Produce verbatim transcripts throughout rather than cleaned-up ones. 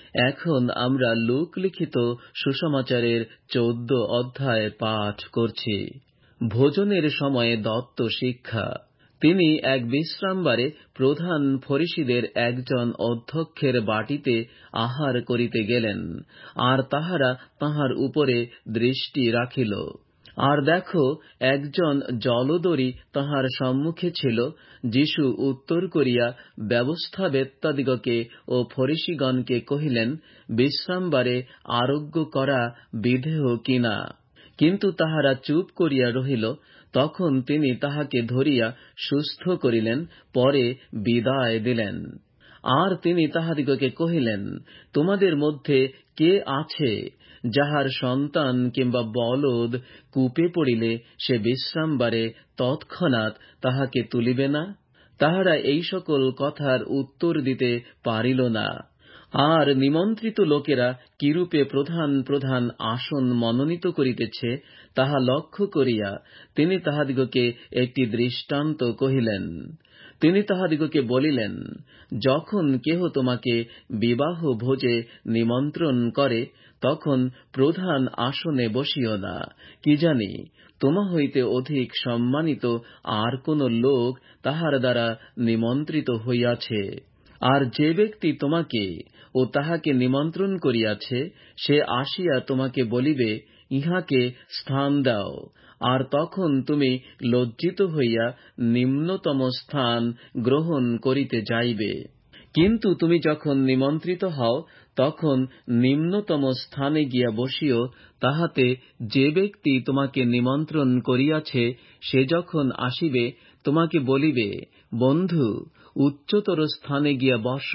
এখন আমরা লূক লিখিত সুসমাচারের চৌদ্দ অধ্যায় পাঠ করছি। ভোজনের সময়ে দত্ত শিক্ষা। তিনি এক বিশ্রামবারে প্রধান ফরিসীদের একজন অধ্যক্ষের বাটিতে আহার করিতে গেলেন, আর তাহারা তাহার উপরে দৃষ্টি রাখিল। আর দেখো, একজন জলদরি তাহার সম্মুখে ছিল। যীশু উত্তর করিয়া ব্যবস্থাবেত্তাদিগকে ও ফরিসীগণকে কহিলেন, বিশ্রামবারে আরোগ্য করা বিধেয় কিনা? কিন্তু তাহারা চুপ করিয়া রহিল। তখন তিনি তাহাকে ধরিয়া সুস্থ করিলেন, পরে বিদায় দিলেন। আর তিনি তাহাদিগকে কহিলেন, তোমাদের মধ্যে কে আছে, যাহার সন্তান কিংবা বলদ কূপে পড়িলে সে বিশ্রামবারে তৎক্ষণাৎ তাহাকে তুলিবে না? তাহারা এই সকল কথার উত্তর দিতে পারিল না। আর নিমন্ত্রিত লোকেরা কিরূপে প্রধান প্রধান আসন মনোনীত করিতেছে, তাহা লক্ষ্য করিয়া তিনি তাহাদিগকে একটি দৃষ্টান্ত কহিলেন। তিনি তাহাদিগকে বলিলেন, যখন কেহ তোমাকে বিবাহ ভোজে নিমন্ত্রণ করে, তখন প্রধান আসনে বসিও না। কি জানি, তোমা হইতে অধিক সম্মানিত আর কোন লোক তাহার দ্বারা নিমন্ত্রিত হইয়াছে। আর যে ব্যক্তি তোমাকে ও তাহাকে নিমন্ত্রণ করিয়াছে, সে আসিয়া তোমাকে বলিবে, ইহাকে স্থান দাও। আর তখন তুমি লজ্জিত হইয়া নিম্নতম স্থান গ্রহণ করিতে যাইবে। কিন্তু তুমি যখন নিমন্ত্রিত হও, তখন নিম্নতম স্থানে গিয়া বসিও, তাহাতে যে ব্যক্তি তোমাকে নিমন্ত্রণ করিয়াছে সে যখন আসিবে, তোমাকে বলিবে, বন্ধু, উচ্চতর স্থানে গিয়া বস।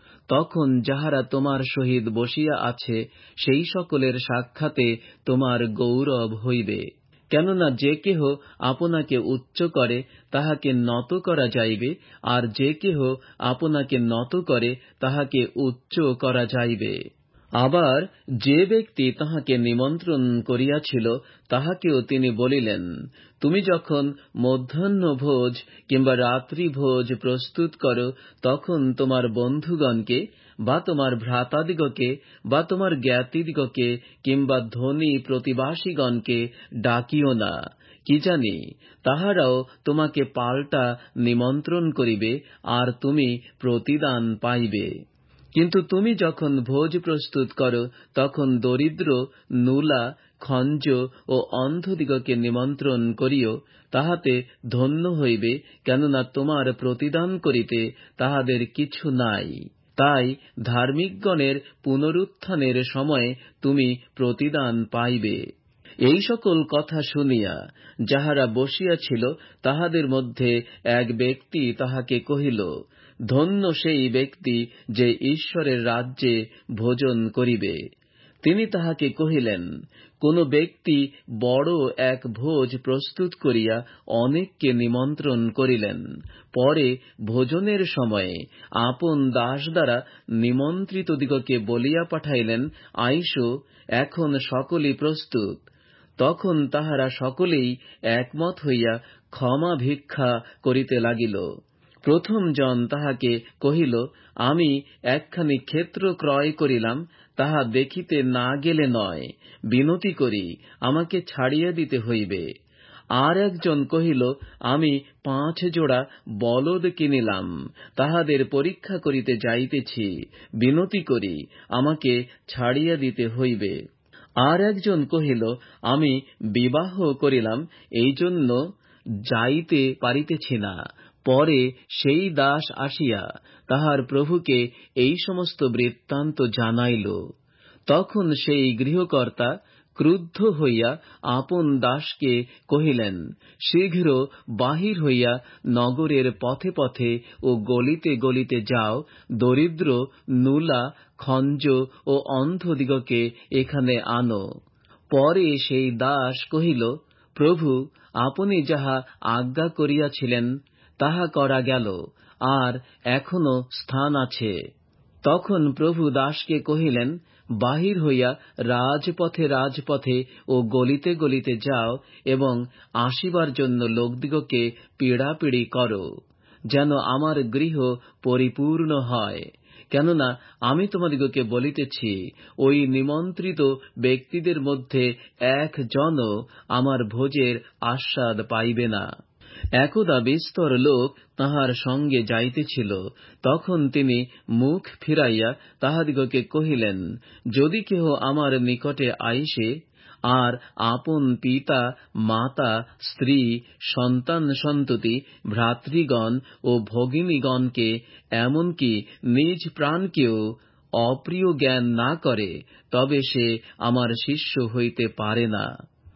তখন যাহারা তোমার সহিত বসিয়া আছে, সেই সকলের সাক্ষাতে তোমার গৌরব হইবে। কেননা যে কেহ আপনাকে উচ্চ করে, তাহাকে নত করা যাইবে, আর যে কেহ আপনাকে নত করে, তাহাকে উচ্চ করা যাইবে। আবার যে ব্যক্তি তাহাকে নিমন্ত্রণ করিয়াছিল, তাহাকেও তিনি বলিলেন, তুমি যখন মধ্যাহ্ন ভোজ কিংবা রাত্রি ভোজ প্রস্তুত করো, তখন তোমার বন্ধুগণকে বা তোমার ভ্রাতাদিগকে বা তোমার জ্ঞাতিদিগকে কিংবা ধনী প্রতিবাসীগণকে ডাকিও না। কি জানি, তাহারাও তোমাকে পাল্টা নিমন্ত্রণ করিবে, আর তুমি প্রতিদান পাইবে। কিন্তু তুমি যখন ভোজ প্রস্তুত করো, তখন দরিদ্র, নুলা, খঞ্জ ও অন্ধদিগকে নিমন্ত্রণ করিও, তাহাতে ধন্য হইবে, কেননা তোমার প্রতিদান করিতে তাহাদের কিছু নাই। তাই ধার্মিকগণের পুনরুত্থানের সময়ে তুমি প্রতিদান পাইবে। এই সকল কথা শুনিয়া যাহারা বসিয়াছিল, তাহাদের মধ্যে এক ব্যক্তি তাহাকে কহিল, ধন্য সেই ব্যক্তি যে ঈশ্বরের রাজ্যে ভোজন করিবে। তিনি তাহাকে কহিলেন, কোন ব্যক্তি বড় এক ভোজ প্রস্তুত করিয়া অনেককে নিমন্ত্রণ করিলেন। পরে ভোজনের সময়ে আপন দাস দ্বারা নিমন্ত্রিতদিগকে বলিয়া পাঠাইলেন, আইসো, এখন সকলই প্রস্তুত। তখন তাহারা সকলেই একমত হইয়া ক্ষমা ভিক্ষা করিতে লাগিল। প্রথম জন তাহাকে কহিল, আমি একখানি ক্ষেত্র ক্রয় করিলাম, তাহা দেখিতে না গেলে নয়, বিনতি করি, আমাকে ছাড়িয়া দিতে হইবে। আর একজন কহিল, আমি পাঁচ জোড়া বলদ কিনিলাম, তাহাদের পরীক্ষা করিতে যাইতেছি, বিনতি করি, আমাকে ছাড়িয়া দিতে হইবে। আর একজন কহিল, আমি বিবাহ করিলাম, এই জন্য যাইতে পারিতেছি না। পরে সেই দাস আসিয়া তাহার প্রভুকে এই সমস্ত বৃত্তান্ত জানাইল। তখন সেই গৃহকর্তা ক্রুদ্ধ হইয়া আপন দাসকে কহিলেন, শীঘ্র বাহির হইয়া নগরের পথে পথে ও গলিতে গলিতে যাও, দরিদ্র, নুলা, খঞ্জ ও অন্ধদিগকে এখানে আনো। পরে সেই দাস কহিল, প্রভু, আপনি যাহা আজ্ঞা করিয়াছিলেন তাহা করা গেল, আর এখনো স্থান আছে। তখন প্রভু দাসকে কহিলেন, বাহির হইয়া রাজপথে রাজপথে ও গলিতে গলিতে যাও, এবং আসিবার জন্য লোকদিগকে পীড়াপিড়ি করো, যেন আমার গৃহ পরিপূর্ণ হয়। কেননা আমি তোমাদিগকে বলিতেছি, ওই নিমন্ত্রিত ব্যক্তিদের মধ্যে একজনও আমার ভোজের আস্বাদ পাইবে না। একদা বিস্তর লোক তাঁহার সঙ্গে যাইতেছিল। তখন তিনি মুখ ফিরাইয়া তাহাদিগকে কহিলেন, যদি কেহ আমার নিকটে আইসে আর আপন পিতা, মাতা, স্ত্রী, সন্তান সন্ততি, ভ্রাতৃগণ ও ভগিনীগণকে, এমনকি নিজ প্রাণকেও অপ্রিয় জ্ঞান না করে, তবে সে আমার শিষ্য হইতে পারে না।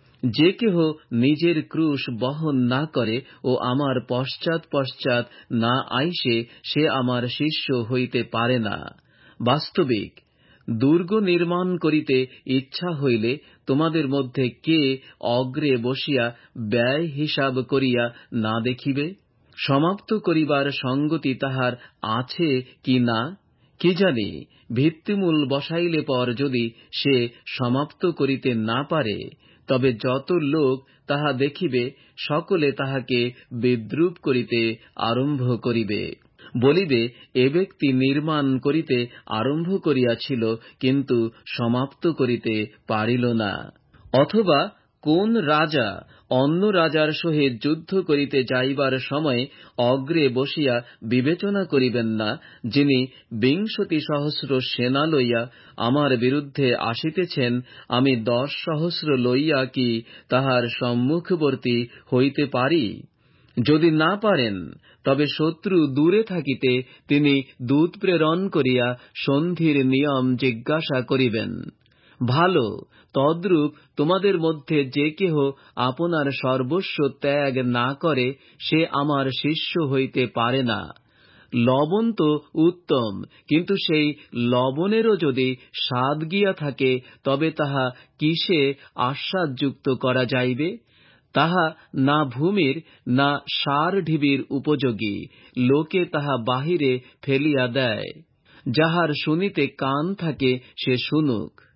যে কেহ নিজের ক্রুশ বহন না করে ও আমার পশ্চাৎ পশ্চাৎ না আইসে, সে আমার শিষ্য হইতে পারে না। বাস্তবিক দুর্গ নির্মাণ করিতে ইচ্ছা হইলে তোমাদের মধ্যে কে অগ্রে বসিয়া ব্যয় হিসাব করিয়া না দেখিবে? সমাপ্ত করিবার সঙ্গতি তাহার আছে কি না কি জানি। ভিত্তিমূল বসাইলে পর যদি সে সমাপ্ত করিতে না পারে, তবে যত লোক তাহা দেখিবে, সকলে তাহাকে বিদ্রূপ করিতে আরম্ভ করিবে, বলিবে, এ ব্যক্তি নির্মাণ করিতে আরম্ভ করিয়াছিল, কিন্তু সমাপ্ত করিতে পারিল না। অথবা কোন রাজা অন্য রাজার সহিত যুদ্ধ করিতে যাইবার সময় অগ্রে বসিয়া বিবেচনা করিবেন না, যিনি বিংশতি সহস্র সেনা লইয়া আমার বিরুদ্ধে আসিতেছেন, আমি দশ সহস্র লইয়া কি তাহার সম্মুখবর্তী হইতে পারি? যদি না পারেন, তবে শত্রু দূরে থাকিতে তিনি দূত প্রেরণ করিয়া সন্ধির নিয়ম জিজ্ঞাসা করিবেন। ভালো, তদ্রূপ তোমাদের মধ্যে যে কেহ আপনার সর্বস্ব ত্যাগ না করে, সে আমার শিষ্য হইতে পারে না। লবণ তো উত্তম, কিন্তু সেই লবণেরও যদি স্বাদ গিয়া থাকে, তবে তাহা কিসে আস্বাদযুক্ত করা যাইবে? তাহা না ভূমির না সার ঢিবির উপযোগী, লোকে তাহা বাহিরে ফেলিয়া দেয়। যাহার শুনিতে কান থাকে সে শুনুক।